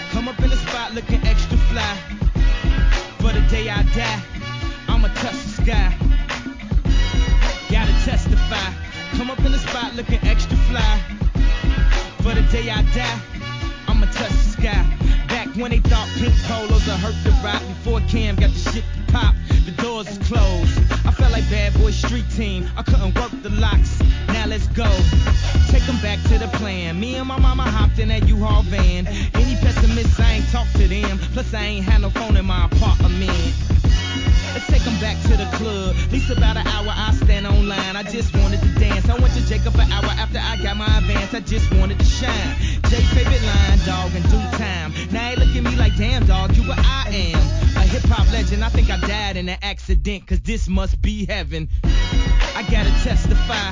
Come up in the spot looking extra fly. For the day I die, I'ma touch the sky. Gotta testify. Come up in the spot looking extra fly. For the day I die, I'ma touch the sky. Back when they thought pink polos would hurt the rock. Before Cam got the shit to pop, the doors is closed. I felt like Bad Boy Street Team, I couldn't work the locks. Now let's go, take them back to the plan. Me and my mama hopped in that U-Haul van. Any pessimists, I ain't talk to them. Plus I ain't had no phone in my apartment. Let's take them back to the club. At least about an hour I stand online. I just wanted to dance. I went to Jacob an hour after I got my advance. I just wanted to shine. Jay's favorite line, dog, in due time. Now they look at me like, damn, dog, you what I am. A hip-hop legend. I think I died in an accident, cause this must be heaven. I gotta testify.